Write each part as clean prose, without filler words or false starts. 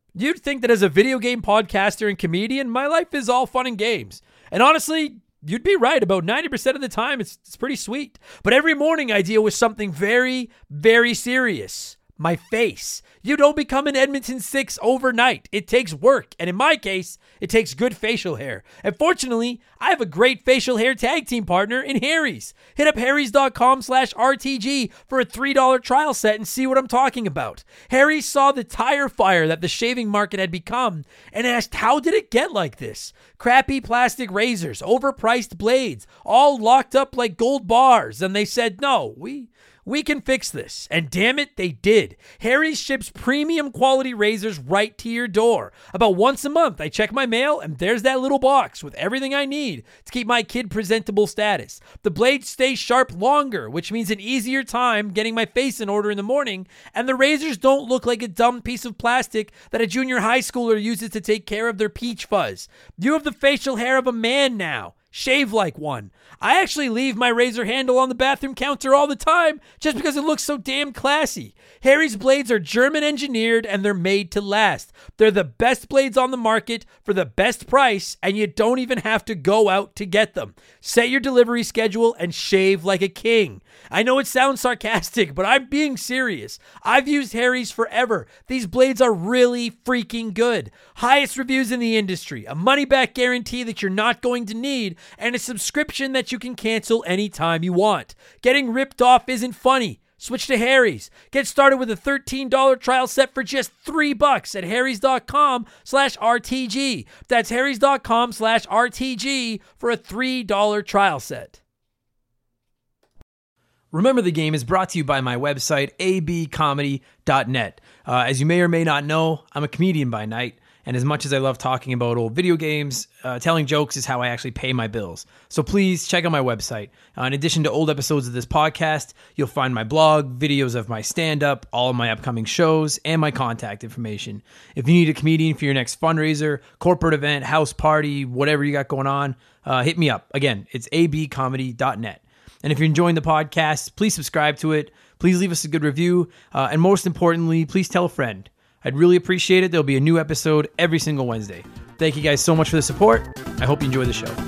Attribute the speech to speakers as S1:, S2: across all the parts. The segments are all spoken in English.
S1: You'd think that as a video game podcaster and comedian, my life is all fun and games. And honestly, you'd be right. About 90% of the time, it's pretty sweet. But every morning, I deal with something very, very serious. My face. You don't become an Edmonton Six overnight. It takes work. And in my case, it takes good facial hair. And fortunately, I have a great facial hair tag team partner in Harry's. Hit up harrys.com/RTG for a $3 trial set and see what I'm talking about. Harry's saw the tire fire that the shaving market had become and asked, how did it get like this? Crappy plastic razors, overpriced blades, all locked up like gold bars. And they said, no, we can fix this. And damn it, they did. Harry's ships premium quality razors right to your door. About once a month, I check my mail, and there's that little box with everything I need to keep my kid presentable status. The blades stay sharp longer, which means an easier time getting my face in order in the morning, and the razors don't look like a dumb piece of plastic that a junior high schooler uses to take care of their peach fuzz. You have the facial hair of a man now. Shave like one. I actually leave my razor handle on the bathroom counter all the time just because it looks so damn classy. Harry's blades are German engineered and they're made to last. They're the best blades on the market for the best price, and you don't even have to go out to get them. Set your delivery schedule and shave like a king. I know it sounds sarcastic, but I'm being serious. I've used Harry's forever. These blades are really freaking good. Highest reviews in the industry, a money-back guarantee that you're not going to need, and a subscription that you can cancel anytime you want. Getting ripped off isn't funny. Switch to Harry's. Get started with a $13 trial set for just $3 at harrys.com/RTG. That's harrys.com/RTG for a $3 trial set. Remember the Game is brought to you by my website, abcomedy.net. As you may or may not know, I'm a comedian by night. And as much as I love talking about old video games, telling jokes is how I actually pay my bills. So please check out my website. In addition to old episodes of this podcast, you'll find my blog, videos of my stand-up, all of my upcoming shows, and my contact information. If you need a comedian for your next fundraiser, corporate event, house party, whatever you got going on, hit me up. Again, it's abcomedy.net. And if you're enjoying the podcast, please subscribe to it. Please leave us a good review. And most importantly, please tell a friend. I'd really appreciate it. There'll be a new episode every single Wednesday. Thank you guys so much for the support. I hope you enjoy the show.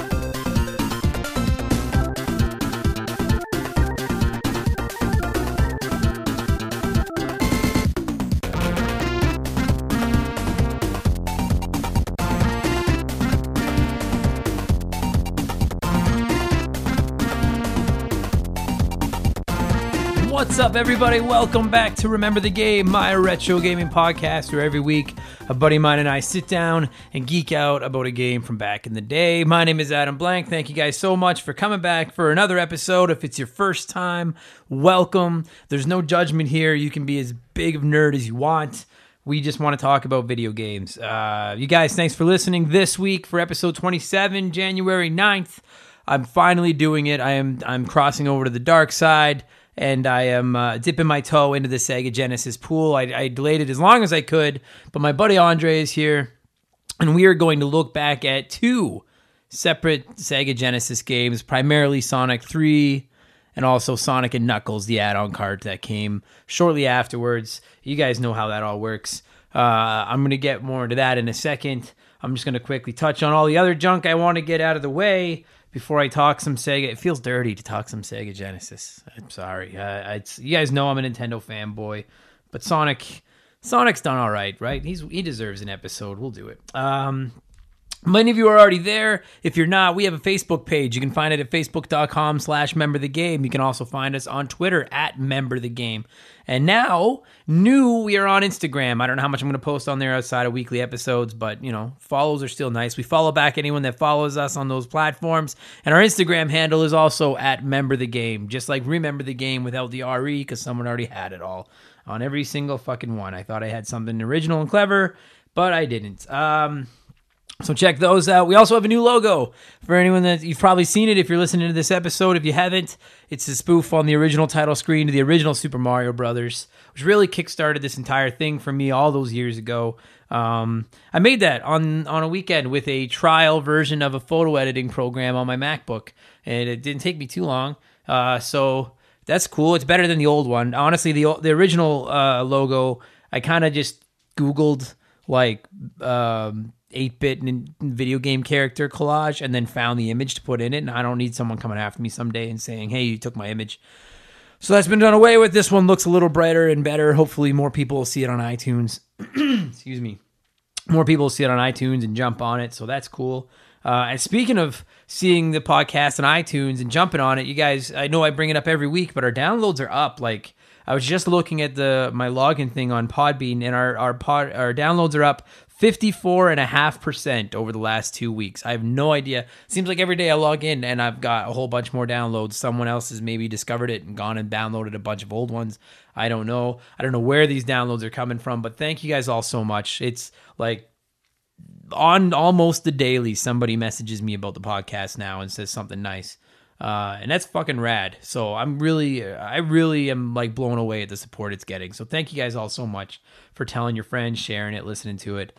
S1: What's up, everybody? Welcome back to Remember the Game, my retro gaming podcast, where every week a buddy of mine and I sit down and geek out about a game from back in the day. My name is Adam Blank. Thank you guys so much for coming back for another episode. If it's your first time, welcome. There's no judgment here. You can be as big of a nerd as you want. We just want to talk about video games. You guys, thanks for listening this week for episode 27, January 9th. I'm finally doing it. I'm crossing over to the dark side. And I am dipping my toe into the Sega Genesis pool. I delayed it as long as I could, but my buddy Andre is here, and we are going to look back at two separate Sega Genesis games, primarily Sonic 3 and also Sonic and Knuckles, the add-on card that came shortly afterwards. You guys know how that all works. I'm going to get more into that in a second. I'm just going to quickly touch on all the other junk I want to get out of the way before I talk some Sega. It feels dirty to talk some Sega Genesis. I'm sorry. You guys know I'm a Nintendo fanboy, but Sonic's done all right? He deserves an episode. We'll do it. Many of you are already there. If you're not, we have a Facebook page. You can find it at facebook.com/memberthegame. You can also find us on Twitter at memberthegame. And now, we are on Instagram. I don't know how much I'm going to post on there outside of weekly episodes, but, follows are still nice. We follow back anyone that follows us on those platforms. And our Instagram handle is also at memberthegame, just like Remember the Game without the RE, because someone already had it all on every single fucking one. I thought I had something original and clever, but I didn't. So check those out. We also have a new logo for anyone that you've probably seen it if you're listening to this episode. If you haven't, it's a spoof on the original title screen to the original Super Mario Brothers, which really kickstarted this entire thing for me all those years ago. I made that on a weekend with a trial version of a photo editing program on my MacBook, and it didn't take me too long. So that's cool. It's better than the old one. Honestly, the original logo, I kind of just Googled like 8-bit video game character collage and then found the image to put in it. And I don't need someone coming after me someday and saying, hey, you took my image. So that's been done away with. This one looks a little brighter and better. Hopefully more people will see it on iTunes. Excuse me. More people will see it on iTunes and jump on it. So that's cool. And speaking of seeing the podcast on iTunes and jumping on it, you guys, I know I bring it up every week, but our downloads are up. Like, I was just looking at my login thing on Podbean, and our downloads are up 54.5% over the last 2 weeks. I have no idea. Seems like every day I log in and I've got a whole bunch more downloads. Someone else has maybe discovered it and gone and downloaded a bunch of old ones. I don't know. I don't know where these downloads are coming from, but thank you guys all so much. It's like on almost the daily, somebody messages me about the podcast now and says something nice. And that's fucking rad. So I really am like blown away at the support it's getting. So thank you guys all so much for telling your friends, sharing it, listening to it.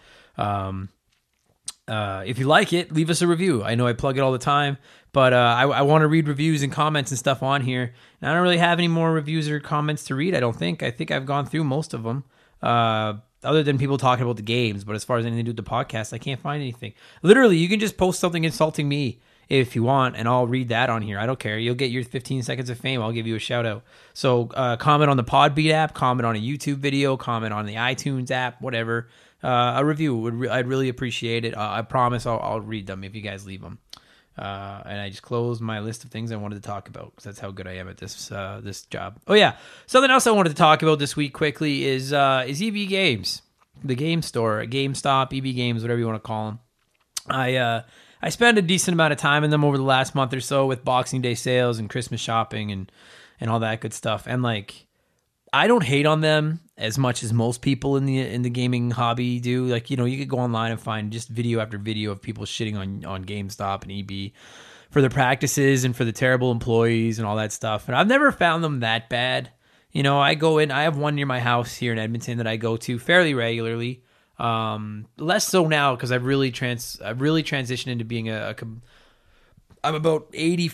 S1: If you like it, leave us a review. I know I plug it all the time, but I want to read reviews and comments and stuff on here. And I don't really have any more reviews or comments to read. I think I've gone through most of them. Other than people talking about the games, but as far as anything to do with the podcast, I can't find anything. Literally, you can just post something insulting me if you want, and I'll read that on here. I don't care. You'll get your 15 seconds of fame. I'll give you a shout out. So comment on the Podbean app, comment on a YouTube video, comment on the iTunes app, whatever. A review, I'd really appreciate it. I promise I'll read them if you guys leave them. And I just closed my list of things I wanted to talk about because that's how good I am at this job. Oh yeah, something else I wanted to talk about this week quickly is EB Games, the game store, GameStop, EB Games, whatever you want to call them. I spent a decent amount of time in them over the last month or so with Boxing Day sales and Christmas shopping and all that good stuff. And like, I don't hate on them as much as most people in the gaming hobby do. Like, you know, you could go online and find just video after video of people shitting on GameStop and EB for their practices and for the terrible employees and all that stuff. And I've never found them that bad. You know, I have one near my house here in Edmonton that I go to fairly regularly. Less so now because I've really transitioned into being I'm about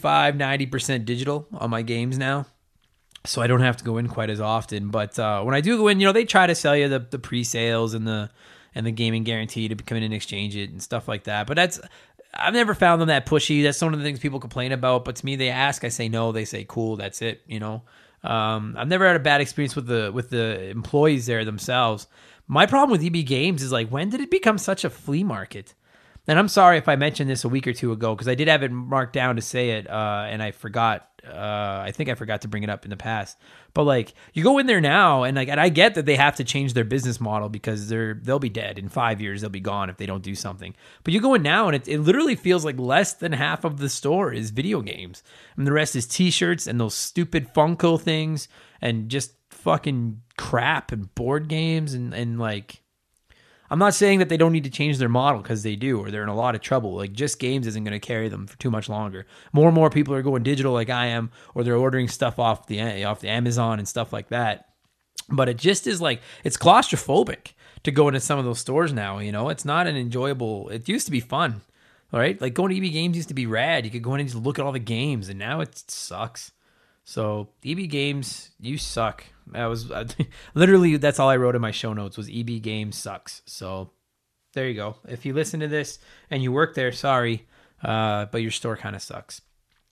S1: 85-90% digital on my games now. So I don't have to go in quite as often, but when I do go in, you know, they try to sell you the pre-sales and the gaming guarantee to come in and exchange it and stuff like that. But I've never found them that pushy. That's one of the things people complain about. But to me, they ask, I say no. They say cool. That's it. You know, I've never had a bad experience with the employees there themselves. My problem with EB Games is like, when did it become such a flea market? And I'm sorry if I mentioned this a week or two ago because I did have it marked down to say it, and I forgot. I think I forgot to bring it up in the past. But like, you go in there now, and I get that they have to change their business model because they'll be dead in 5 years. They'll be gone if they don't do something. But you go in now, and it literally feels like less than half of the store is video games, and the rest is T-shirts and those stupid Funko things and just fucking crap and board games and like. I'm not saying that they don't need to change their model because they do, or they're in a lot of trouble. Like, just games isn't going to carry them for too much longer. More and more people are going digital like I am, or they're ordering stuff off the Amazon and stuff like that. But it just is like, it's claustrophobic to go into some of those stores now, you know? It's not an enjoyable, it used to be fun, all right? Like, going to EB Games used to be rad. You could go in and just look at all the games, and now it sucks. So, EB Games, you suck. That was literally, that's all I wrote in my show notes was EB Games sucks. So there you go. If you listen to this and you work there, sorry, but your store kind of sucks.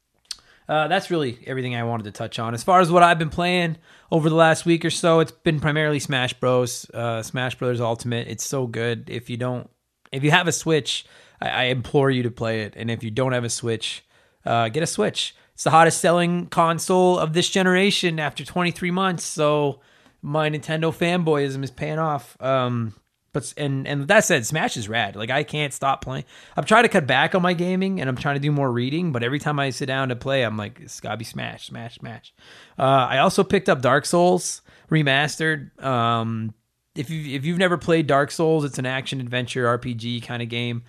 S1: That's really everything I wanted to touch on. As far as what I've been playing over the last week or so, it's been primarily Smash Bros. Smash Bros. Ultimate. It's so good. If you have a Switch, I implore you to play it. And if you don't have a Switch, get a Switch. It's the hottest selling console of this generation after 23 months. So my Nintendo fanboyism is paying off. But that said, Smash is rad. Like, I can't stop playing. I'm trying to cut back on my gaming and I'm trying to do more reading. But every time I sit down to play, I'm like, it's gotta be Smash, Smash, Smash. I also picked up Dark Souls Remastered. If you've never played Dark Souls, it's an action adventure RPG kind of game.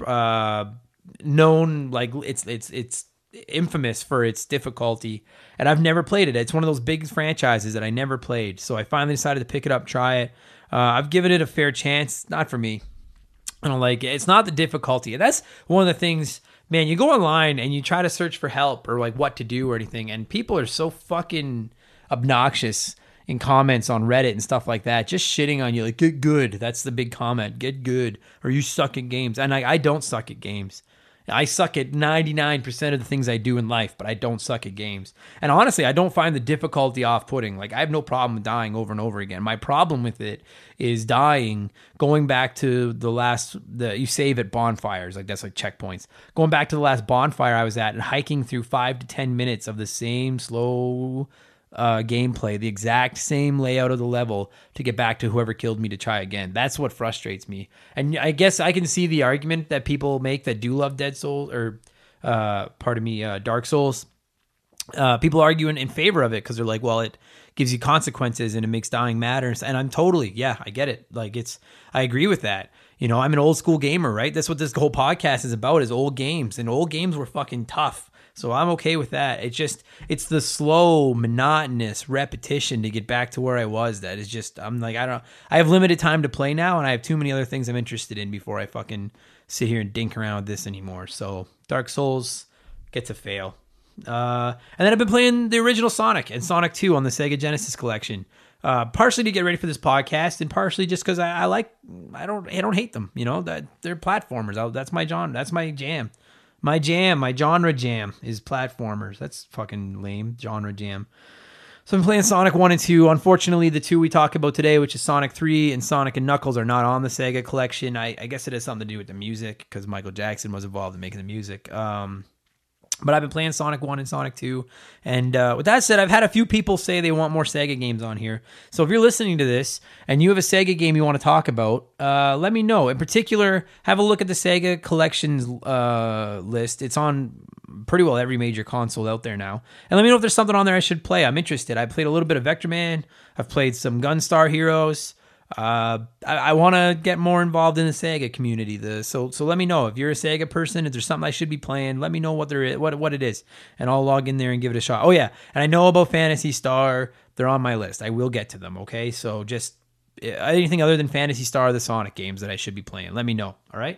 S1: Known like it's infamous for its difficulty, and I've never played it. It's one of those big franchises that I never played, so I finally decided to pick it up, try it. I've given it a fair chance. Not for me. I don't like it. It's not the difficulty. That's one of the things, man. You go online and you try to search for help or like what to do or anything, and people are so fucking obnoxious in comments on Reddit and stuff like that, just shitting on you, like, get good. That's the big comment. Get good. Or you suck at games. And I don't suck at games. I suck at 99% of the things I do in life, but I don't suck at games. And honestly, I don't find the difficulty off-putting. Like, I have no problem dying over and over again. My problem with it is dying, going back to you save at bonfires, like that's like checkpoints. Going back to the last bonfire I was at and hiking through 5 to 10 minutes of the same slow gameplay, the exact same layout of the level to get back to whoever killed me to try again. That's what frustrates me. And I guess I can see the argument that people make that do love Dark Souls. People arguing in favor of it because they're like, well, it gives you consequences and it makes dying matter. And I'm I get it. Like, I agree with that. You know, I'm an old school gamer, right? That's what this whole podcast is about, is old games. And old games were fucking tough. So I'm okay with that. It's the slow, monotonous repetition to get back to where I was that is just, I have limited time to play now, and I have too many other things I'm interested in before I fucking sit here and dink around with this anymore. So Dark Souls gets a fail. And then I've been playing the original Sonic and Sonic 2 on the Sega Genesis collection. Partially to get ready for this podcast, and partially just because I don't hate them. You know, that they're platformers. That's my genre. That's my jam. My genre jam is platformers. That's fucking lame, genre jam. So I'm playing Sonic 1 and 2. Unfortunately, the two we talk about today, which is Sonic 3 and Sonic and Knuckles, are not on the Sega collection. I guess it has something to do with the music, because Michael Jackson was involved in making the music. But I've been playing Sonic 1 and Sonic 2. And with that said, I've had a few people say they want more Sega games on here. So if you're listening to this and you have a Sega game you want to talk about, let me know. In particular, have a look at the Sega collections list. It's on pretty well every major console out there now. And let me know if there's something on there I should play. I'm interested. I played a little bit of Vector Man. I've played some Gunstar Heroes. I want to get more involved in the Sega community. So let me know if you're a Sega person. If there's something I should be playing, let me know what it is, and I'll log in there and give it a shot. Oh yeah, and I know about Phantasy Star. They're on my list. I will get to them. Okay, so just anything other than Phantasy Star or the Sonic games that I should be playing, let me know. All right,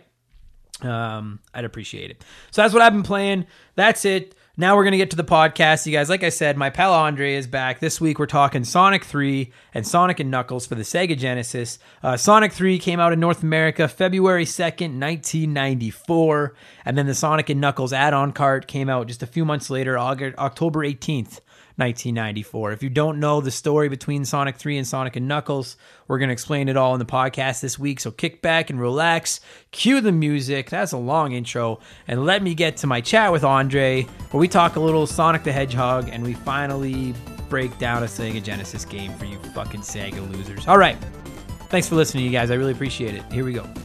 S1: I'd appreciate it. So that's what I've been playing. That's it. Now we're going to get to the podcast, you guys. Like I said, my pal Andre is back. This week we're talking Sonic 3 and Sonic and Knuckles for the Sega Genesis. Sonic 3 came out in North America February 2nd, 1994. And then the Sonic and Knuckles add-on cart came out just a few months later, October 18th. 1994. If you don't know the story between Sonic 3 and Sonic and Knuckles, we're going to explain it all in the podcast this week. So kick back and relax, cue the music. That's a long intro. And let me get to my chat with Andre, where we talk a little Sonic the Hedgehog and we finally break down a Sega Genesis game for you fucking Sega losers. All right. Thanks for listening, you guys. I really appreciate it. Here we go.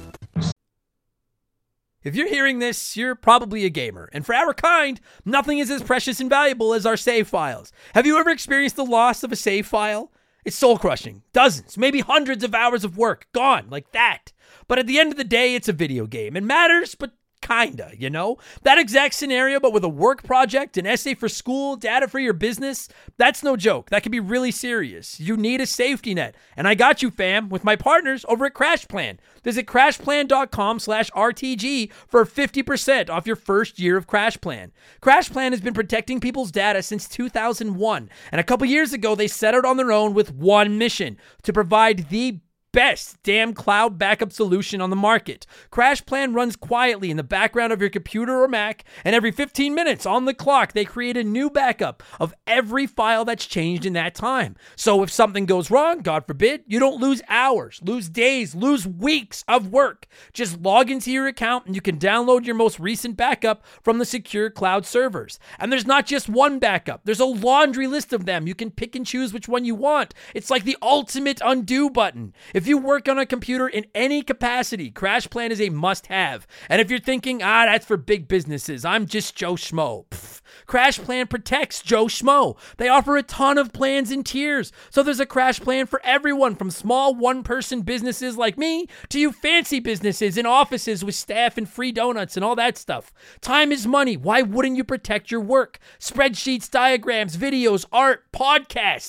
S1: If you're hearing this, you're probably a gamer. And for our kind, nothing is as precious and valuable as our save files. Have you ever experienced the loss of a save file? It's soul-crushing. Dozens, maybe hundreds of hours of work gone like that. But at the end of the day, it's a video game. It matters, but kinda, you know? That exact scenario, but with a work project, an essay for school, data for your business, that's no joke. That can be really serious. You need a safety net. And I got you, fam, with my partners over at CrashPlan. Visit CrashPlan.com/RTG for 50% off your first year of CrashPlan. CrashPlan has been protecting people's data since 2001. And a couple years ago, they set out on their own with one mission: to provide the best damn cloud backup solution on the market. CrashPlan runs quietly in the background of your computer or Mac, and every 15 minutes on the clock, they create a new backup of every file that's changed in that time. So if something goes wrong, God forbid, you don't lose hours, lose days, lose weeks of work. Just log into your account and you can download your most recent backup from the secure cloud servers. And there's not just one backup. There's a laundry list of them. You can pick and choose which one you want. It's like the ultimate undo button. If you work on a computer in any capacity, CrashPlan is a must-have. And if you're thinking, that's for big businesses, I'm just Joe Schmo. CrashPlan protects Joe Schmo. They offer a ton of plans and tiers. So there's a CrashPlan for everyone, from small one-person businesses like me to you fancy businesses in offices with staff and free donuts and all that stuff. Time is money. Why wouldn't you protect your work? Spreadsheets, diagrams, videos, art, podcasts.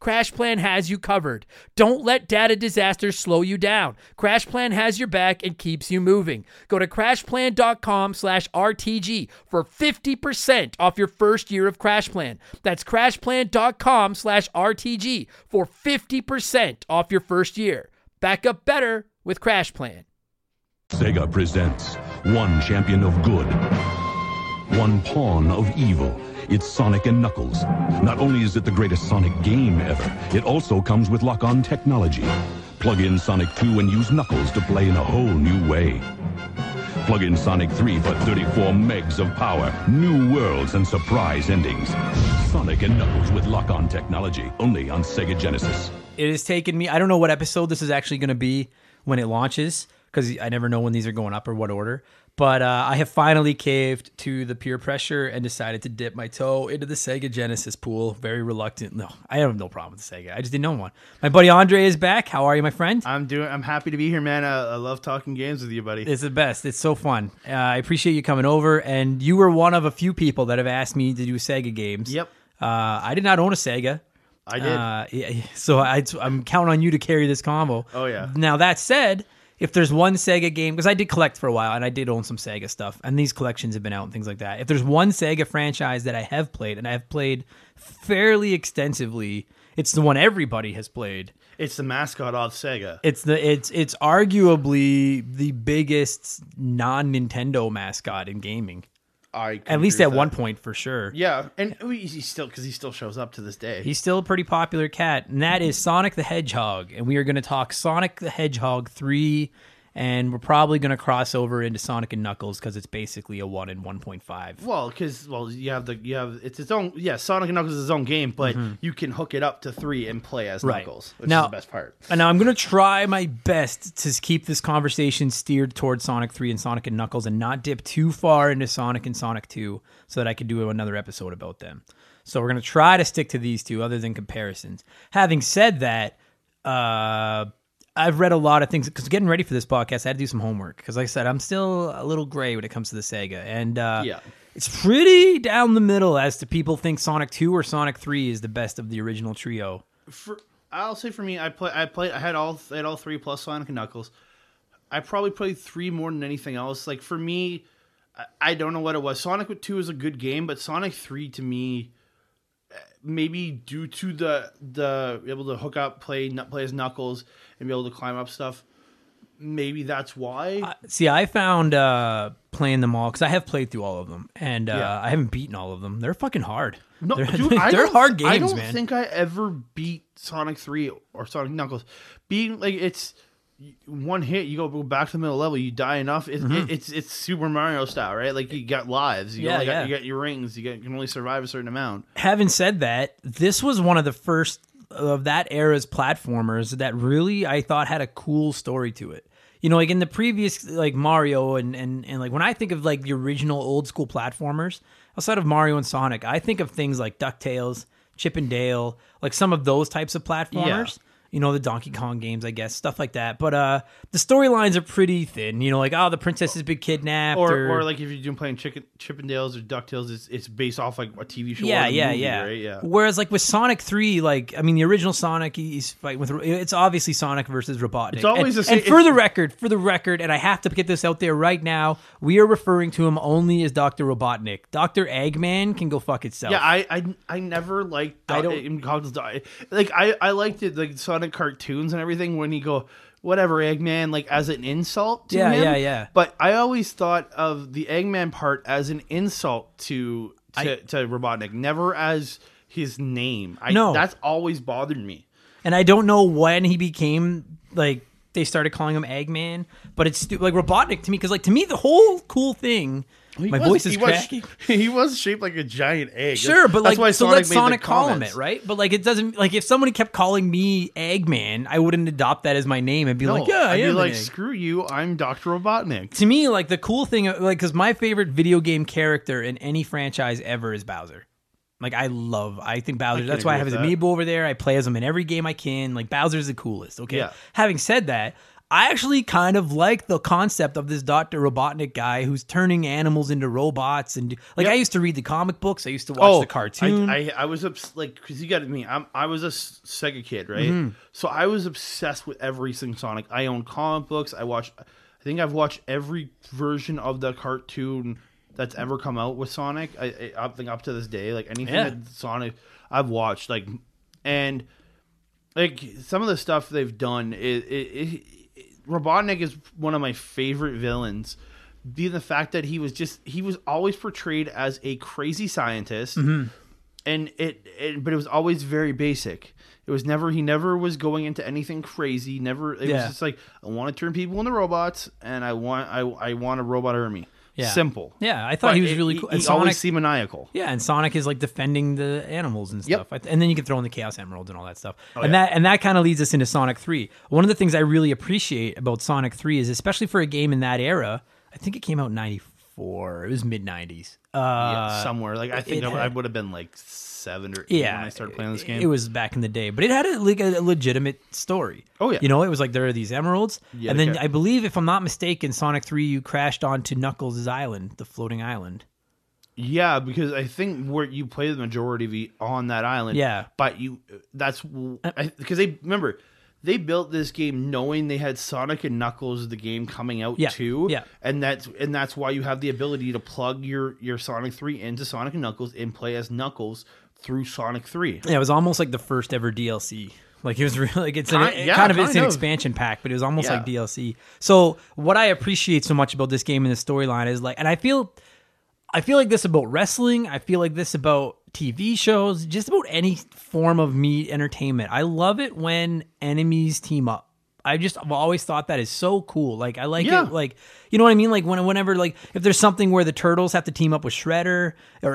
S1: CrashPlan has you covered. Don't let data disasters slow you down. CrashPlan has your back and keeps you moving. Go to CrashPlan.com/RTG for 50% off your first year of CrashPlan. That's CrashPlan.com/RTG for 50% off your first year. Back up better with CrashPlan.
S2: Sega presents one champion of good, one pawn of evil. It's Sonic and Knuckles. Not only is it the greatest Sonic game ever, it also comes with lock-on technology. Plug in Sonic 2 and use Knuckles to play in a whole new way. Plug in Sonic 3 for 34 megs of power, new worlds, and surprise endings. Sonic and Knuckles with lock-on technology, only on Sega Genesis.
S1: It has taken me, I don't know what episode this is actually going to be when it launches, because I never know when these are going up or what order. But I have finally caved to the peer pressure and decided to dip my toe into the Sega Genesis pool. Very reluctant. No, I have no problem with the Sega. I just didn't know one. My buddy Andre is back. How are you, my friend?
S3: I'm happy to be here, man. I love talking games with you, buddy.
S1: It's the best. It's so fun. I appreciate you coming over. And you were one of a few people that have asked me to do Sega games.
S3: Yep.
S1: I did not own a Sega.
S3: I did.
S1: So I'm counting on you to carry this combo.
S3: Oh, yeah.
S1: Now, that said, if there's one Sega game, because I did collect for a while, and I did own some Sega stuff, and these collections have been out and things like that. If there's one Sega franchise that I have played, and I have played fairly extensively, it's the one everybody has played.
S3: It's the mascot of Sega.
S1: It's arguably the biggest non-Nintendo mascot in gaming. At least at one point, for sure.
S3: Yeah, and he still shows up to this day.
S1: He's still a pretty popular cat, and that is Sonic the Hedgehog. And we are going to talk Sonic the Hedgehog 3, and we're probably going to cross over into Sonic and Knuckles because it's basically a 1 and 1.5.
S3: Well, it's its own. Yeah, Sonic and Knuckles is its own game, but you can hook it up to 3 and play as Knuckles, which is the best part.
S1: And now I'm going to try my best to keep this conversation steered towards Sonic 3 and Sonic and Knuckles, and not dip too far into Sonic and Sonic 2, so that I could do another episode about them. So we're going to try to stick to these two, other than comparisons. Having said that, I've read a lot of things, because getting ready for this podcast, I had to do some homework, because like I said, I'm still a little gray when it comes to the Sega, and it's pretty down the middle as to people think Sonic 2 or Sonic 3 is the best of the original trio.
S3: I'll say for me, I had all 3 plus Sonic and Knuckles. I probably played 3 more than anything else. Like for me, I don't know what it was. Sonic 2 is a good game, but Sonic 3 to me, maybe due to the able to hook up, play as Knuckles, and be able to climb up stuff, maybe that's why.
S1: See, I found playing them all, because I have played through all of them, and I haven't beaten all of them. They're fucking hard.
S3: No,
S1: they're
S3: hard
S1: games, man.
S3: I don't think I ever beat Sonic 3 or Sonic Knuckles. Being like, it's one hit, you go back to the middle level, you die enough. It's Super Mario style, right? Like you got lives, you got your rings, you can only survive a certain amount.
S1: Having said that, this was one of the first of that era's platformers that really I thought had a cool story to it. You know, like in the previous, like Mario and like when I think of like the original old school platformers outside of Mario and Sonic, I think of things like DuckTales, Chip and Dale, like some of those types of platformers.
S3: Yeah.
S1: You know, the Donkey Kong games, I guess, stuff like that. But the storylines are pretty thin. You know, like, the princess has been kidnapped.
S3: Or like if you're doing playing Chippendales or DuckTales, it's based off like a TV show. Or a movie, right? Yeah.
S1: Whereas like with Sonic 3, like, I mean, the original Sonic, he's fighting with, it's obviously Sonic versus Robotnik.
S3: It's always the same.
S1: And for the record, and I have to get this out there right now, we are referring to him only as Dr. Robotnik. Dr. Eggman can go fuck itself.
S3: Yeah, I never liked I liked it, like Sonic cartoons and everything, when you go whatever Eggman, like as an insult to him.
S1: Yeah.
S3: But I always thought of the Eggman part as an insult to Robotnik, never as his name. That's always bothered me.
S1: And I don't know when he became like they started calling him Eggman, but it's like Robotnik to me, because like to me the whole cool thing. Voice is cracking.
S3: He was shaped like a giant egg.
S1: Sure, but
S3: that's
S1: like,
S3: why
S1: so
S3: Sonic
S1: let Sonic
S3: made the
S1: call him
S3: comments.
S1: it, right? But like, it doesn't, like, if somebody kept calling me Eggman, I wouldn't adopt that as my name and be like, yeah, I am. I'd be like,
S3: screw you, I'm Dr. Robotnik.
S1: To me, like, the cool thing, like, because my favorite video game character in any franchise ever is Bowser. Like, I think Bowser, that's why I have his amiibo over there. I play as him in every game I can. Like, Bowser's the coolest, okay?
S3: Yeah.
S1: Having said that, I actually kind of like the concept of this Dr. Robotnik guy who's turning animals into robots. And like, I used to read the comic books. I used to watch the cartoon.
S3: I was like, because you got me. I was a Sega kid, right? So I was obsessed with everything Sonic. I own comic books. I think I've watched every version of the cartoon that's ever come out with Sonic. I think up to this day, like anything that Sonic I've watched, like, and like some of the stuff they've done, Robotnik is one of my favorite villains. Being the fact that he was always portrayed as a crazy scientist, but it was always very basic. It was he never was going into anything crazy. It was just like, I want to turn people into robots, and I want a robot army. Yeah. Simple.
S1: Yeah, I thought he was really cool.
S3: He always seemed maniacal.
S1: Yeah, and Sonic is like defending the animals and stuff.
S3: Yep.
S1: And then you can throw in the Chaos Emeralds and all that stuff. That kind of leads us into Sonic 3. One of the things I really appreciate about Sonic 3 is, especially for a game in that era, I think it came out in 94. It was mid-90s.
S3: Somewhere. Like, I think I would have been like 7 or 8 when I started playing this game.
S1: It was back in the day. But it had a legitimate story.
S3: Oh, yeah.
S1: You know, it was like, there are these emeralds. Yeah, and then I believe, if I'm not mistaken, Sonic 3, you crashed onto Knuckles' island, the floating island.
S3: Yeah, because I think where you play the majority on that island. Yeah. But because they built this game knowing they had Sonic and Knuckles, the game, coming out too. Yeah. And that's why you have the ability to plug your Sonic 3 into Sonic and Knuckles and play as Knuckles through Sonic 3.
S1: Yeah, it was almost like the first ever DLC. Like, it was really like it's an expansion pack, but it was almost like DLC. So what I appreciate so much about this game and the storyline is like, and I feel like this about wrestling. I feel like this about TV shows, just about any form of entertainment. I love it when enemies team up. I've always thought that is so cool. Like, I like it. Like, you know what I mean? Like, whenever, like, if there's something where the Turtles have to team up with Shredder or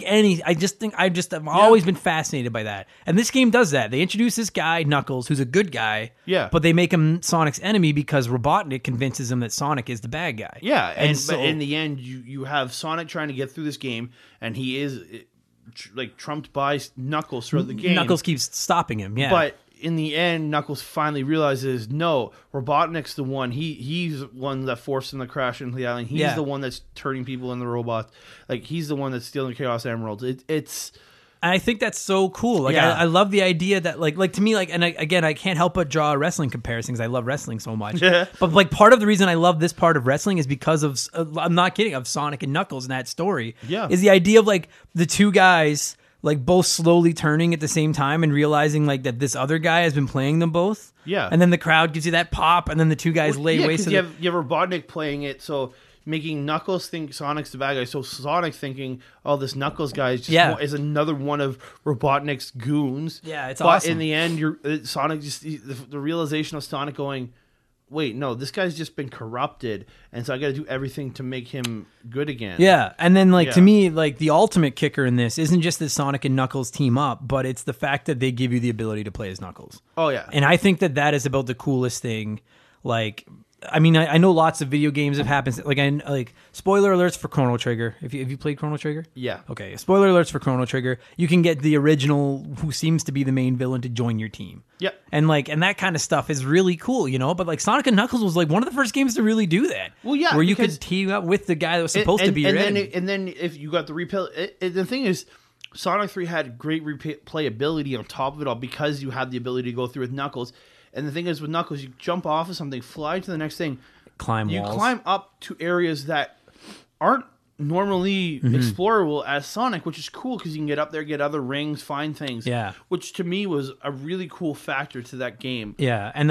S1: I've always been fascinated by that. And this game does that. They introduce this guy, Knuckles, who's a good guy. Yeah. But they make him Sonic's enemy because Robotnik convinces him that Sonic is the bad guy.
S3: Yeah. But in the end, you have Sonic trying to get through this game, and he is like trumped by Knuckles throughout the game.
S1: Knuckles keeps stopping him. Yeah.
S3: But in the end, Knuckles finally realizes, no, Robotnik's the one. He's one that forced him to crash into the island. He's the one that's turning people into robots. Like, he's the one that's stealing Chaos Emeralds. It's.
S1: And I think that's so cool. Like, I love the idea that, like to me, like, and I can't help but draw wrestling comparisons. I love wrestling so much. But like, part of the reason I love this part of wrestling is because of, I'm not kidding, of Sonic and Knuckles in that story. Yeah. Is the idea of like the two guys, like, both slowly turning at the same time and realizing like that this other guy has been playing them both. Yeah. And then the crowd gives you that pop, and then the two guys lay waste to
S3: you have Robotnik playing it, so making Knuckles think Sonic's the bad guy. So Sonic thinking, oh, this Knuckles guy is another one of Robotnik's goons.
S1: Yeah, it's awesome.
S3: But in the end, Sonic the realization of Sonic going, wait, no, this guy's just been corrupted, and so I got to do everything to make him good again.
S1: Yeah, and then to me, like, the ultimate kicker in this isn't just that Sonic and Knuckles team up, but it's the fact that they give you the ability to play as Knuckles.
S3: Oh yeah,
S1: and I think that is about the coolest thing. Like, I mean, I know lots of video games have happened. Like, spoiler alerts for Chrono Trigger. Have you played Chrono Trigger?
S3: Yeah.
S1: Okay. Spoiler alerts for Chrono Trigger. You can get the original, who seems to be the main villain, to join your team.
S3: Yeah.
S1: And that kind of stuff is really cool, you know. But like, Sonic and Knuckles was like one of the first games to really do that.
S3: Well, yeah,
S1: where you could team up with the guy that was supposed to be your enemy.
S3: And then if you got the replay, the thing is, Sonic 3 had great replayability on top of it all because you had the ability to go through with Knuckles. And the thing is, with Knuckles, you jump off of something, fly to the next thing,
S1: climb walls.
S3: You climb up to areas that aren't normally explorable as Sonic, which is cool because you can get up there, get other rings, find things. Yeah, which to me was a really cool factor to that game.
S1: Yeah, and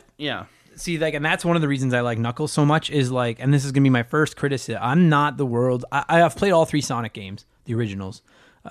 S1: that's one of the reasons I like Knuckles so much is like, and this is gonna be my first criticism. I'm not the world. I've played all 3 Sonic games, the originals.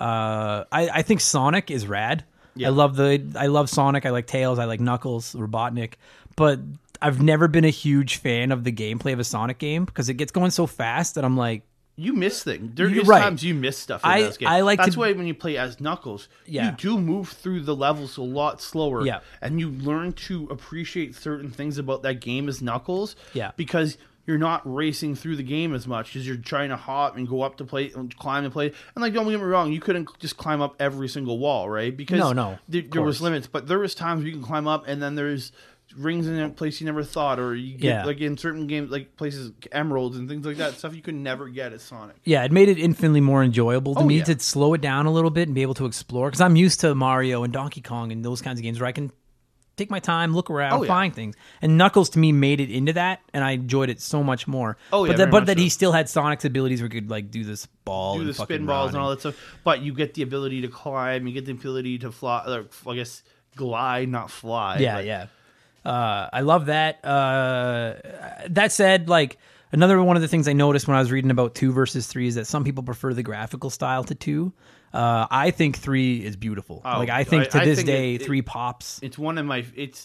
S1: I think Sonic is rad. Yeah. I love Sonic. I like Tails. I like Knuckles, Robotnik. But I've never been a huge fan of the gameplay of a Sonic game because it gets going so fast that I'm like,
S3: you miss things. There's times you miss stuff in those games. That's why when you play as Knuckles, you do move through the levels a lot slower. Yeah. And you learn to appreciate certain things about that game as Knuckles. Yeah. Because you're not racing through the game as much because you're trying to hop and go up to play and climb and play. And like, don't get me wrong, you couldn't just climb up every single wall, right? Because there was limits, but there was times you can climb up and then there's rings in a place you never thought, or you get like in certain games, like places, emeralds and things like that, stuff you could never get at Sonic.
S1: Yeah, it made it infinitely more enjoyable to me to slow it down a little bit and be able to explore, because I'm used to Mario and Donkey Kong and those kinds of games where I can take my time, look around, find things. And Knuckles to me made it into that, and I enjoyed it so much more. But that he still had Sonic's abilities where he could like do this ball,
S3: do the spin balls and all that stuff. But you get the ability to climb, you get the ability to fly. Or, I guess glide, not fly.
S1: Yeah. I love that. That said, like another one of the things I noticed when I was reading about 2 versus 3 is that some people prefer the graphical style to 2. I think 3 is beautiful. I think to this day 3 pops.
S3: It's one of my.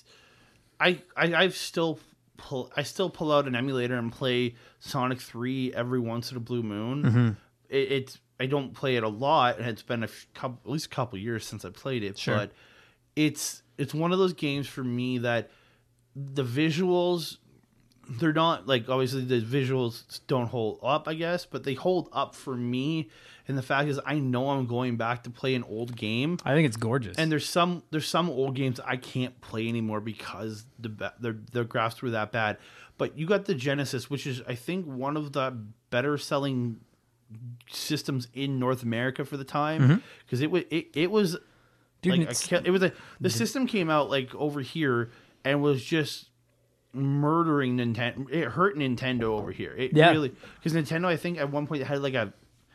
S3: I still pull out an emulator and play Sonic 3 every once in a blue moon. Mm-hmm. I don't play it a lot, and it's been at least a couple years since I played it. Sure. But it's one of those games for me that the visuals, they're not like, obviously the visuals don't hold up, I guess, but they hold up for me. And the fact is, I know I'm going back to play an old game.
S1: I think it's gorgeous.
S3: And there's some old games I can't play anymore because their graphics were that bad. But you got the Genesis, which is, I think, one of the better selling systems in North America for the time, because it was dude, like the system came out like over here and was just murdering Nintendo. It hurt Nintendo over here. It really, because Nintendo, I think at one point had like a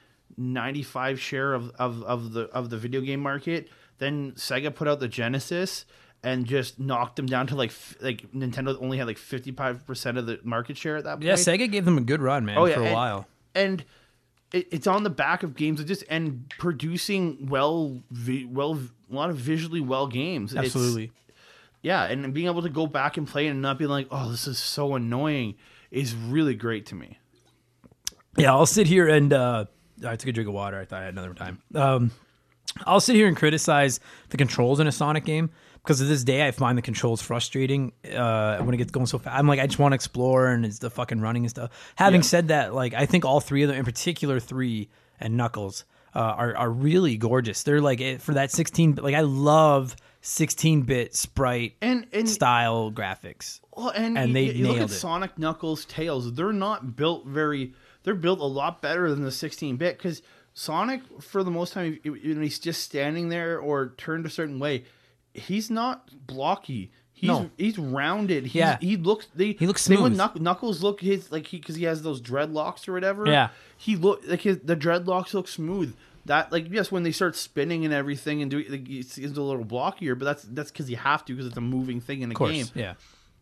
S3: 95 share of the video game market. Then Sega put out the Genesis and just knocked them down to like Nintendo only had like 55% of the market share at that point.
S1: Yeah, Sega gave them a good run, man, for a while.
S3: And it's on the back of games and producing a lot of visually well games.
S1: Absolutely.
S3: And being able to go back and play and not being like, oh, this is so annoying, is really great to me.
S1: Yeah, I'll sit here and I took a drink of water. I thought I had another time. I'll sit here and criticize the controls in a Sonic game, because to this day I find the controls frustrating when it gets going so fast. I'm like, I just want to explore, and it's the fucking running and stuff. Having said that, like, I think all 3 of them, in particular 3 and Knuckles, are really gorgeous. They're like, for that 16, like, I love 16-bit sprite and style graphics.
S3: Well, and they nailed look at it. Sonic, Knuckles, Tails. They're not built they're built a lot better than the 16-bit, because Sonic, for the most time, when he's just standing there or turned a certain way, he's not blocky. He's rounded. He looks smooth. Knuckles look because he has those dreadlocks or whatever.
S1: Yeah,
S3: he look like the dreadlocks look smooth. That, like, yes, when they start spinning and everything and doing, it's a little blockier, but that's because you have to, because it's a moving thing in a game.
S1: Yeah.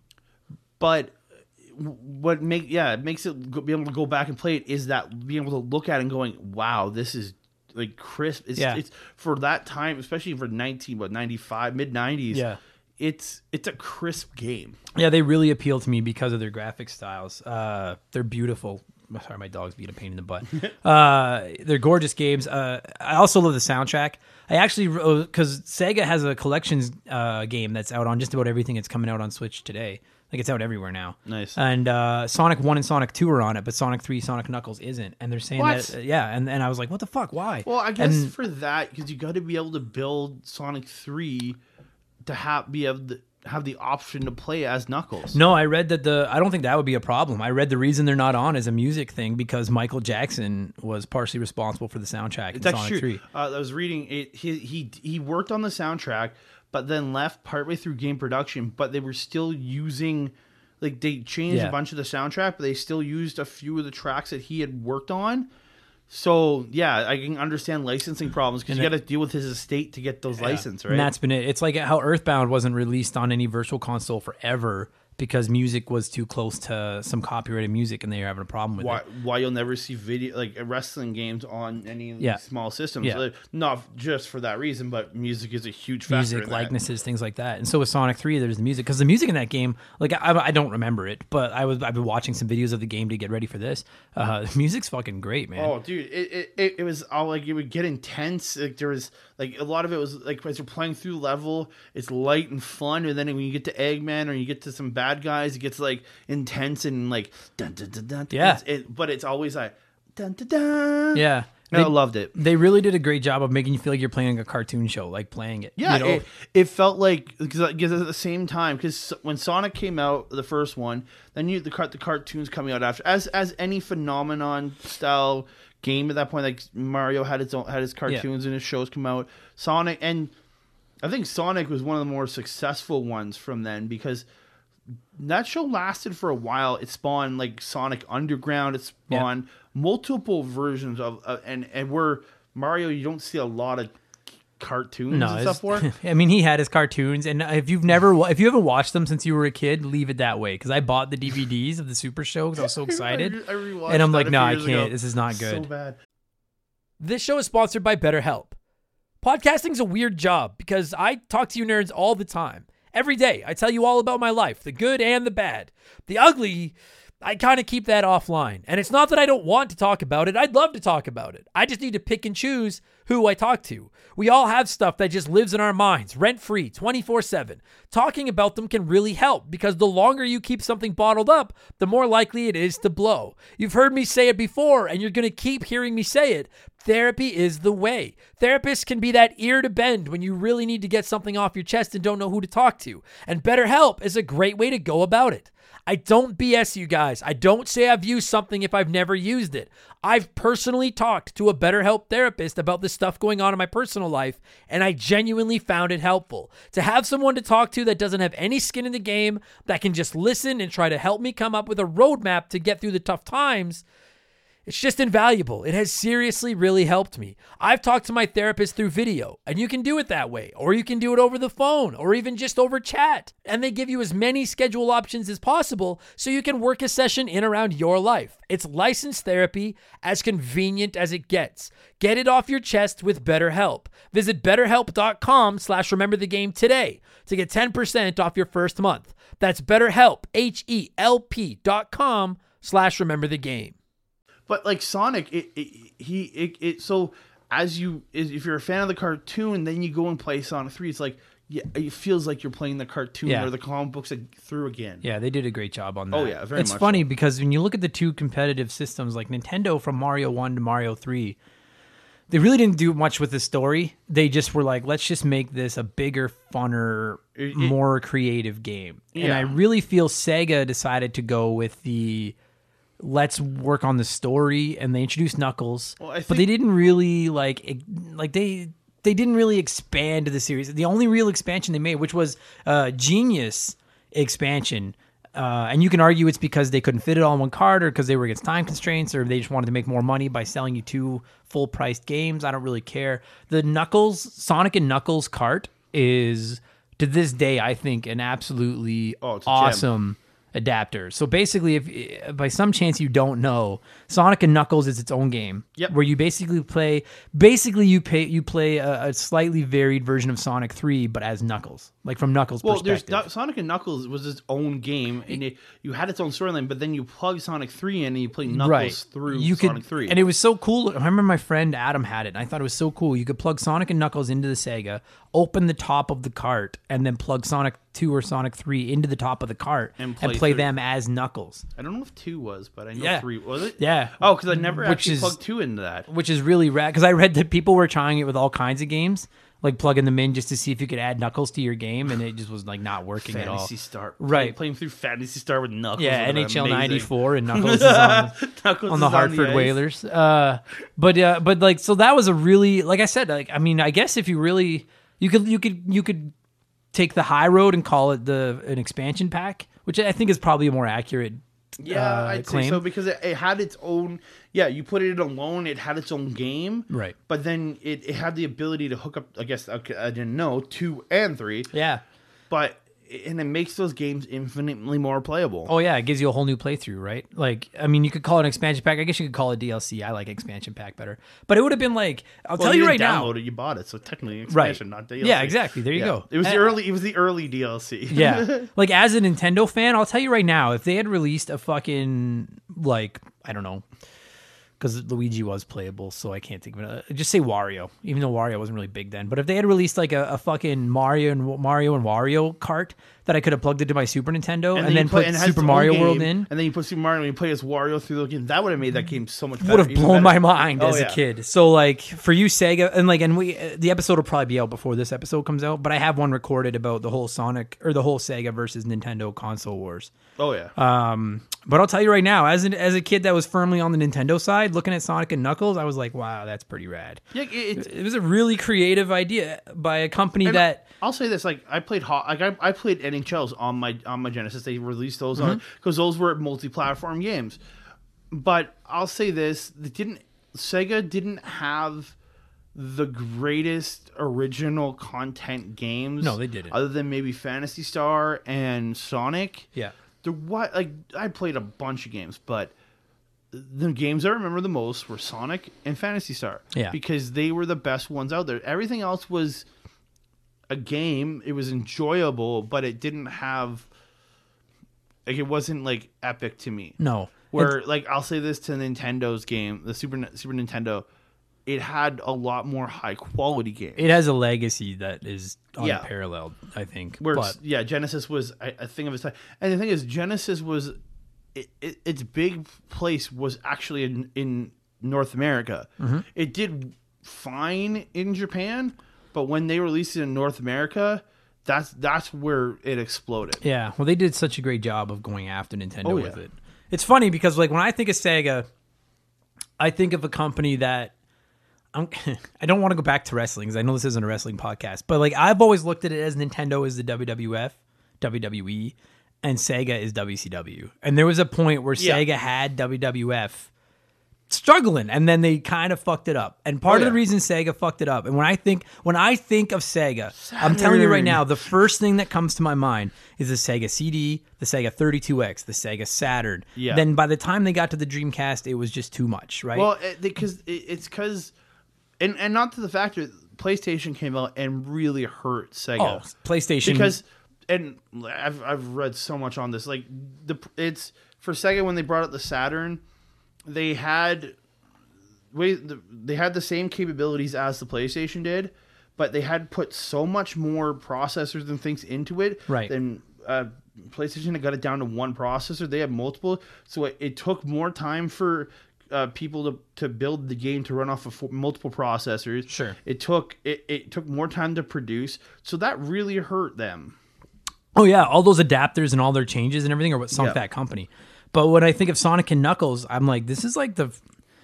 S3: But what makes it be able to go back and play it is that being able to look at it and going, wow, this is like crisp. It's for that time, especially for 95 mid 90s.
S1: Yeah.
S3: It's a crisp game.
S1: Yeah, they really appeal to me because of their graphic styles. They're beautiful. Sorry, my dog's being a pain in the butt. They're gorgeous games. I also love the soundtrack. I actually, because Sega has a collections game that's out on just about everything that's coming out on Switch today. Like, it's out everywhere now.
S3: Nice.
S1: And Sonic 1 and Sonic 2 are on it, but Sonic 3, Sonic Knuckles isn't. And they're saying that, and I was like, what the fuck? Why?
S3: Well, I guess for that, because you got to be able to build Sonic 3 to be able to have the option to play as Knuckles.
S1: No, I read that I don't think that would be a problem. I read the reason they're not on is a music thing, because Michael Jackson was partially responsible for the soundtrack in Sonic 3.
S3: I was reading it. He worked on the soundtrack, but then left partway through game production, but they were still using, like, they changed a bunch of the soundtrack, but they still used a few of the tracks that he had worked on. So, yeah, I can understand licensing problems, because you got to deal with his estate to get those licenses, right?
S1: And that's been it. It's like how Earthbound wasn't released on any virtual console forever, because music was too close to some copyrighted music, and they were having a problem with it.
S3: Why you'll never see wrestling games on any of these small systems. So, not just for that reason, but music is a huge factor.
S1: Music, likenesses, things like that. And so with Sonic 3, there's the music. Because the music in that game, like, I don't remember it, but I've been watching some videos of the game to get ready for this. The music's fucking great, man.
S3: Oh, dude, it was all like, it would get intense. Like, there was, like, a lot of it was like, as you're playing through level, it's light and fun, and then when you get to Eggman or you get to some bad guys, it gets like intense and like dun, dun, dun, dun.
S1: Yeah.
S3: But it's always like dun, dun, dun.
S1: Yeah.
S3: I loved it.
S1: They really did a great job of making you feel like you're playing a cartoon show, like playing it.
S3: Yeah,
S1: you know?
S3: it felt like because at the same time, because when Sonic came out, the first one, then the cartoons coming out after, as any phenomenon style game at that point, like Mario had his cartoons and his shows come out. Sonic, and I think Sonic was one of the more successful ones from then because that show lasted for a while. It spawned like Sonic Underground. It spawned multiple versions of and where Mario, you don't see a lot of cartoons and stuff for.
S1: I mean, he had his cartoons, and if you haven't watched them since you were a kid, leave it that way. Because I bought the DVDs of the Super Show because I was so excited,
S3: I rewatched
S1: and I'm
S3: that
S1: like,
S3: a
S1: no,
S3: few
S1: I
S3: years
S1: can't.
S3: ago.
S1: This is not good.
S3: So bad.
S4: This show is sponsored by BetterHelp. Podcasting's a weird job because I talk to you nerds all the time. Every day, I tell you all about my life, the good and the bad. The ugly, I kind of keep that offline. And it's not that I don't want to talk about it. I'd love to talk about it. I just need to pick and choose who I talk to. We all have stuff that just lives in our minds, rent-free, 24/7. Talking about them can really help because the longer you keep something bottled up, the more likely it is to blow. You've heard me say it before, and you're going to keep hearing me say it. Therapy is the way. Therapists can be that ear to bend when you really need to get something off your chest and don't know who to talk to. And BetterHelp is a great way to go about it. I don't BS you guys. I don't say I've used something if I've never used it. I've personally talked to a BetterHelp therapist about the stuff going on in my personal life, and I genuinely found it helpful. To have someone to talk to that doesn't have any skin in the game, that can just listen and try to help me come up with a roadmap to get through the tough times, it's just invaluable. It has seriously really helped me. I've talked to my therapist through video, and you can do it that way, or you can do it over the phone, or even just over chat. And they give you as many schedule options as possible so you can work a session in around your life. It's licensed therapy, as convenient as it gets. Get it off your chest with BetterHelp. Visit betterhelp.com/rememberthegame today to get 10% off your first month. That's BetterHelp, HELP.com/rememberthegame.
S3: But like Sonic, so if you're a fan of the cartoon, then you go and play Sonic 3. It's like, yeah, it feels like you're playing the cartoon or the comic books through again.
S1: Yeah, they did a great job on that.
S3: Oh yeah, very much.
S1: It's funny because when you look at the two competitive systems, like Nintendo from Mario 1 to Mario 3, they really didn't do much with the story. They just were like, let's just make this a bigger, funner, more creative game.
S3: Yeah.
S1: And I really feel Sega decided to go with the let's work on the story, and they introduced Knuckles, but they didn't really they didn't really expand the series. The only real expansion they made, which was Genius expansion, and you can argue it's because they couldn't fit it all in one card, or because they were against time constraints, or they just wanted to make more money by selling you two full-priced games. I don't really care. The Sonic and Knuckles cart is, to this day, I think, an absolutely awesome adapter. So basically, if by some chance you don't know, Sonic and Knuckles is its own game.
S3: Yep.
S1: Where you basically play a slightly varied version of Sonic 3, but as Knuckles, like from Knuckles' perspective.
S3: Sonic and Knuckles was its own game, and you had its own storyline. But then you plug Sonic 3 in, and you play Knuckles through Sonic 3.
S1: And it was so cool. I remember my friend Adam had it, and I thought it was so cool. You could plug Sonic and Knuckles into the Sega, open the top of the cart, and then plug Sonic 2 or Sonic 3 into the top of the cart and play them as Knuckles.
S3: I don't know if 2 was, but I know 3 was it.
S1: Yeah.
S3: Oh, because I never actually plugged 2 into that.
S1: Which is really rad, because I read that people were trying it with all kinds of games, like plugging them in just to see if you could add Knuckles to your game, and it just was like not working at all.
S3: Fantasy Star.
S1: Right.
S3: Playing through Fantasy Star with Knuckles.
S1: Yeah, NHL 94 and Knuckles is on, on the Hartford Whalers. But like, so that was a really, like I said, like, I mean, I guess if you really, you could take the high road and call it an expansion pack, which I think is probably a more accurate
S3: I'd
S1: claim.
S3: say so, because it had its own. Yeah, you put it alone. It had its own game,
S1: right? But
S3: then it had the ability to hook up. I guess I didn't know 2 and 3.
S1: Yeah,
S3: and it makes those games infinitely more playable.
S1: Oh yeah, it gives you a whole new playthrough, right? Like, I mean, you could call it an expansion pack. I guess you could call it DLC. I like expansion pack better. But it would have been like, I'll tell you right now.
S3: You downloaded it, you bought it, so technically expansion, not DLC.
S1: Yeah, exactly. There you go.
S3: It was the early DLC.
S1: Yeah, like as a Nintendo fan, I'll tell you right now, if they had released a fucking, like, I don't know, because Luigi was playable, so I can't think of it. Just say Wario, even though Wario wasn't really big then. But if they had released like a fucking Mario and Wario kart that I could have plugged into my Super Nintendo and then put Super Mario World in,
S3: and then you put Super Mario and you play as Wario through the game, that would have made that game so much better.
S1: would have blown my mind as
S3: yeah.
S1: a kid. So like for you, Sega, and we the episode will probably be out before this episode comes out, but I have one recorded about the whole Sonic or the whole Sega versus Nintendo console wars.
S3: Oh yeah.
S1: But I'll tell you right now, as a kid that was firmly on the Nintendo side, looking at Sonic and Knuckles, I was like, wow, that's pretty rad.
S3: Yeah,
S1: It was a really creative idea by a company that.
S3: I'll say this: like I played I played NHLs on my Genesis. They released those on because those were multi-platform games. But I'll say this: Sega didn't have the greatest original content games.
S1: No, they didn't.
S3: Other than maybe Phantasy Star and Sonic.
S1: Yeah.
S3: I played a bunch of games, but the games I remember the most were Sonic and Phantasy Star.
S1: Yeah.
S3: Because they were the best ones out there. Everything else was a game. It was enjoyable, but it didn't have like it wasn't like epic to me.
S1: No.
S3: Where like I'll say this to Nintendo's game, the Super Nintendo, it had a lot more high quality games.
S1: It has a legacy that is unparalleled, I think.
S3: Genesis was a thing of its time. And the thing is, Genesis was its big place was actually in North America.
S1: Mm-hmm.
S3: It did fine in Japan, but when they released it in North America, that's where it exploded.
S1: Yeah, well, they did such a great job of going after Nintendo with it. It's funny because like when I think of Sega, I think of a company that I don't want to go back to wrestling because I know this isn't a wrestling podcast, but like I've always looked at it as Nintendo is the WWF, WWE, and Sega is WCW. And there was a point where Sega had WWF struggling, and then they kind of fucked it up. And part of the reason Sega fucked it up, and when I think of Sega, I'm telling you right now, the first thing that comes to my mind is the Sega CD, the Sega 32X, the Sega Saturn.
S3: Yeah.
S1: Then by the time they got to the Dreamcast, it was just too much, right?
S3: Well, because and not to the fact that PlayStation came out and really hurt Sega.
S1: Oh, PlayStation.
S3: Because and I've read so much on this. Like it's for Sega when they brought out the Saturn, they had the same capabilities as the PlayStation did, but they had put so much more processors and things into it.
S1: Right.
S3: Than PlayStation had got it down to one processor. They had multiple, so it took more time for people to build the game to run off of multiple processors.
S1: Sure.
S3: It took more time to produce, so that really hurt them.
S1: Oh yeah, all those adapters and all their changes and everything are what sunk that company. But when I think of Sonic and Knuckles, I'm like, this is like I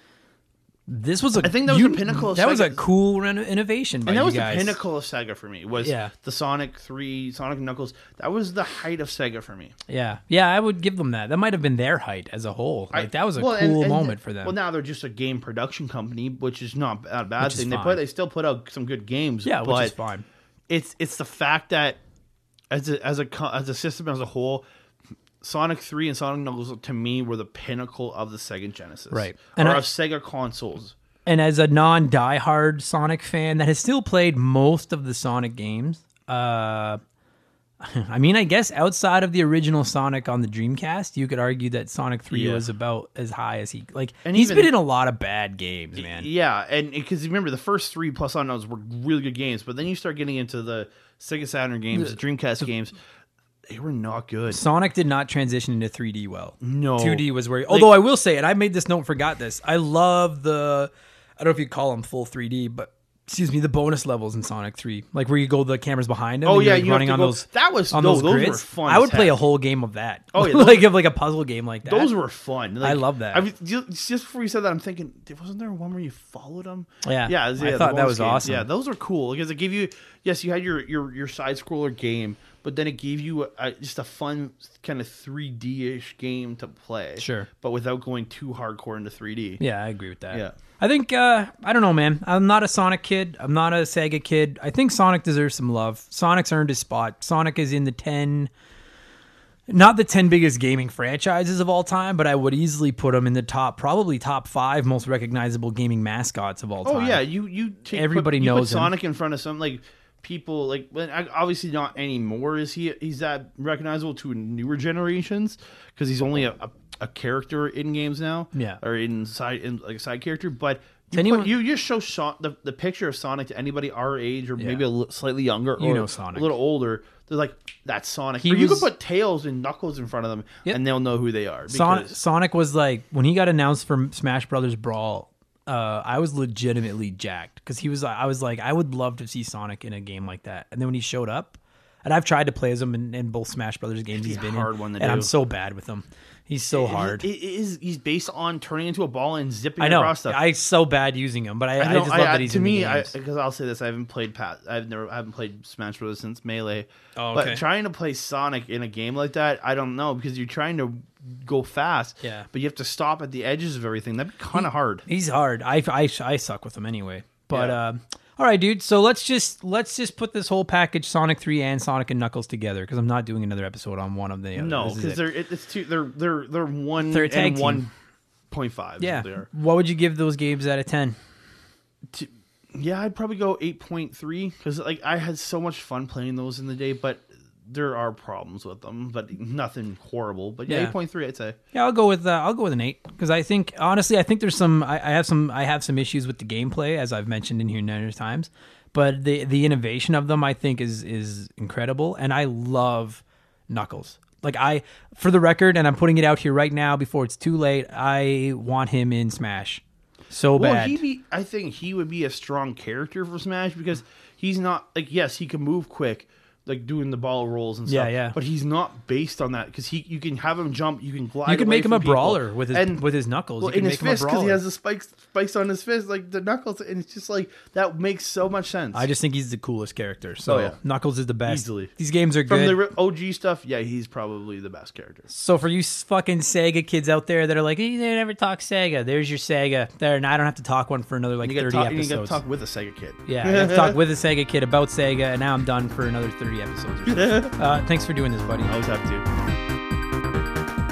S1: think
S3: that was the pinnacle of
S1: that
S3: Sega.
S1: Was a cool innovation by
S3: and that
S1: you
S3: was
S1: guys.
S3: the pinnacle of Sega for me. Was the Sonic and Knuckles. That was the height of Sega for me.
S1: Yeah, I would give them that. That might have been their height as a whole. Like that was a cool moment for them.
S3: Well, now they're just a game production company, which is not a bad thing. They still put out some good games.
S1: Yeah,
S3: but
S1: which is fine.
S3: It's the fact that as a system as a whole, Sonic 3 and Sonic Knuckles to me were the pinnacle of the Sega Genesis,
S1: right?
S3: And of Sega consoles.
S1: And as a non-diehard Sonic fan that has still played most of the Sonic games, I mean, I guess outside of the original Sonic on the Dreamcast, you could argue that Sonic 3 was about as high as he's been in a lot of bad games, man.
S3: Yeah, and because remember, the first 3 plus unknowns were really good games, but then you start getting into the Sega Saturn games, the Dreamcast games, they were not good.
S1: Sonic did not transition into 3D well.
S3: No.
S1: 2D was where... Although I will say, and I made this note, forgot this, I love the... I don't know if you call them full 3D, but the bonus levels in Sonic 3, like where you go, the camera's behind them.
S3: Oh
S1: and
S3: yeah,
S1: you're
S3: you
S1: running
S3: have to
S1: on
S3: go.
S1: those.
S3: That was
S1: on those
S3: grids.
S1: Were
S3: fun.
S1: I would play a whole game of that.
S3: Oh yeah,
S1: like a puzzle game like that.
S3: Those were fun.
S1: I love that.
S3: Just before you said that, I'm thinking, wasn't there one where you followed them?
S1: Yeah. I thought that was awesome.
S3: Yeah, those are cool because it gave you. Yes, you had your side scroller game, but then it gave you just a fun kind of 3D-ish game to play.
S1: Sure,
S3: but without going too hardcore into 3D.
S1: Yeah, I agree with that.
S3: Yeah.
S1: I think, I don't know, man. I'm not a Sonic kid. I'm not a Sega kid. I think Sonic deserves some love. Sonic's earned his spot. Sonic is in the 10, not the 10 biggest gaming franchises of all time, but I would easily put him in the probably top 5 most recognizable gaming mascots of all time.
S3: Oh, yeah. You
S1: knows him.
S3: Sonic in front of some, like, people, like, obviously not anymore is he's that recognizable to newer generations because he's only a a character in games now.
S1: Yeah.
S3: Or in like a side character, but
S1: anyone-
S3: you just show the picture of Sonic to anybody our age or maybe slightly younger or
S1: Sonic.
S3: a little older. They're like, that's Sonic.
S1: He
S3: Or you
S1: was-
S3: could put Tails and Knuckles in front of them, and they'll know who they are.
S1: Sonic was like, when he got announced for Smash Brothers Brawl, I was legitimately jacked because I was like, I would love to see Sonic in a game like that. And then when he showed up, and I've tried to play as him in both Smash Brothers games he's been
S3: hard
S1: in,
S3: one to
S1: and
S3: do.
S1: I'm so bad with him. He's so hard.
S3: He's based on turning into a ball and zipping
S1: I know.
S3: across stuff.
S1: I'm so bad using him, but I just love that he's
S3: to
S1: in
S3: me,
S1: the games.
S3: because I'll say this, I haven't played Smash Bros. Since Melee.
S1: Oh, okay.
S3: But trying to play Sonic in a game like that, I don't know, because you're trying to go fast.
S1: Yeah.
S3: But you have to stop at the edges of everything. That'd be kind of hard.
S1: He's hard. I suck with him anyway. But
S3: Yeah.
S1: all right, dude. So let's just put this whole package, Sonic 3 and Sonic and Knuckles, together because I'm not doing another episode on one of the other.
S3: No,
S1: This is
S3: because
S1: it.
S3: they're one
S1: They're a tag
S3: and
S1: team.
S3: 1.5.
S1: Yeah.
S3: They are.
S1: What would you give those games out of 10?
S3: Yeah, I'd probably go 8.3 because like I had so much fun playing those in the day, but there are problems with them, but nothing horrible. But yeah,
S1: Yeah.
S3: 8.3, I'd say.
S1: Yeah, I'll go with an 8 because I think honestly, I think there's some I have some issues with the gameplay as I've mentioned in here numerous times, but the innovation of them I think is incredible, and I love Knuckles. Like for the record, and I'm putting it out here right now before it's too late, I want him in Smash so
S3: Well,
S1: bad.
S3: I think he would be a strong character for Smash because he's not like, yes, he can move quick, like doing the ball rolls and stuff.
S1: Yeah.
S3: But he's not based on that because you can have him jump, you can glide.
S1: You can
S3: away
S1: make him
S3: from
S1: a
S3: people.
S1: brawler with his Knuckles.
S3: Well,
S1: you can
S3: in
S1: make
S3: his
S1: him a
S3: fist because
S1: brawler.
S3: he has the spikes on his fist, like the Knuckles, and it's just like that makes so much sense.
S1: I just think he's the coolest character. So
S3: Oh, yeah.
S1: Knuckles is the best.
S3: Easily.
S1: These games are
S3: From
S1: good.
S3: the OG stuff, yeah, he's probably the best character.
S1: So for you fucking Sega kids out there that are like, hey, they never talk Sega, there's your Sega. There, and I don't have to talk one for another like
S3: You
S1: 30
S3: got to
S1: episodes.
S3: talk with a Sega kid.
S1: Yeah, I have to talk with a Sega kid about Sega, and now I'm done for another 30 episodes or so. Thanks for doing this, buddy.
S3: I always have to.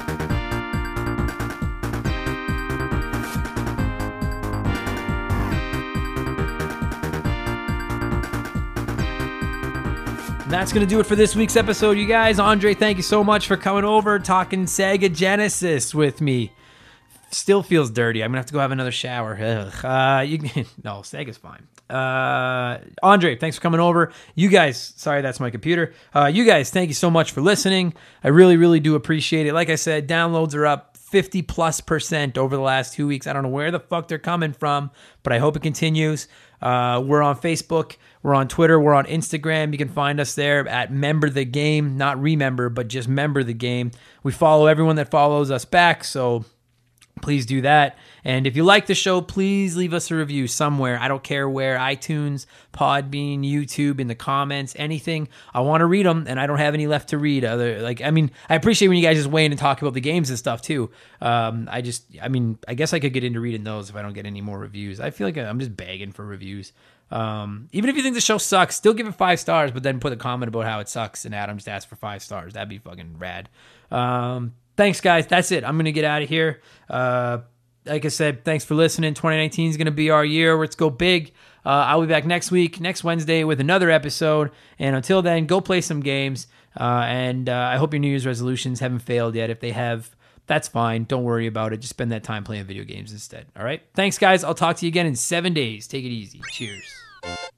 S1: That's going to do it for this week's episode, you guys. Andre, thank you so much for coming over, talking Sega Genesis with me. Still feels dirty. I'm going to have to go have another shower. No, Sega's fine. Andre, thanks for coming over. You guys, sorry, that's my computer. You guys, thank you so much for listening. I really, really do appreciate it. Like I said, downloads are up 50+% over the last 2 weeks. I don't know where the fuck they're coming from, but I hope it continues. We're on Facebook. We're on Twitter. We're on Instagram. You can find us there at Member the Game. Not Remember, but just Member the Game. We follow everyone that follows us back, so please do that. And if you like the show, please leave us a review somewhere. I don't care where. iTunes, Podbean, YouTube, in the comments, anything. I want to read them, and I don't have any left to read. I appreciate when you guys just weigh in and talk about the games and stuff too. I guess I could get into reading those if I don't get any more reviews. I feel like I'm just begging for reviews. Even if you think the show sucks, still give it 5 stars, but then put a comment about how it sucks, and Adam just asked for 5 stars. That'd be fucking rad. Thanks, guys. That's it. I'm going to get out of here. Like I said, thanks for listening. 2019 is going to be our year. Let's go big. I'll be back next Wednesday, with another episode. And until then, go play some games. And I hope your New Year's resolutions haven't failed yet. If they have, that's fine. Don't worry about it. Just spend that time playing video games instead. All right? Thanks, guys. I'll talk to you again in 7 days. Take it easy. Cheers.